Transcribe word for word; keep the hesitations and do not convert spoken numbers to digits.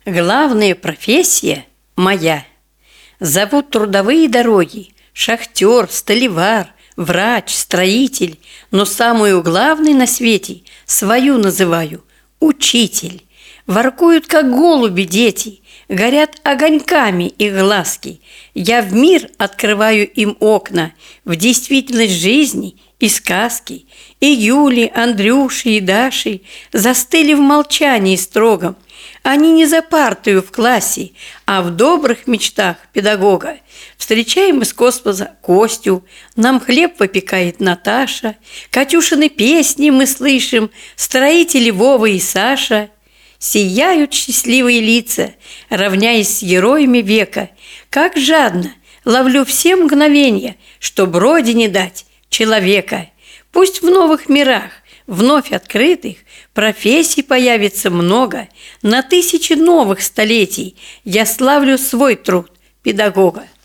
Главная профессия моя. Зовут трудовые дороги. Шахтер, столевар, врач, строитель. Но самую главную на свете свою называю – учитель. Воркуют, как голуби, дети, горят огоньками их глазки. Я в мир открываю им окна, в действительность жизни и сказки. И Юли, Андрюши и Даши застыли в молчании строгом. Они не за партию в классе, а в добрых мечтах педагога. Встречаем из космоса Костю, нам хлеб выпекает Наташа, Катюшины песни мы слышим, строители Вова и Саша. Сияют счастливые лица, равняясь с героями века. Как жадно ловлю все мгновения, чтоб родине дать человека. Пусть в новых мирах, вновь открытых, профессий появится много. На тысячи новых столетий я славлю свой труд педагога.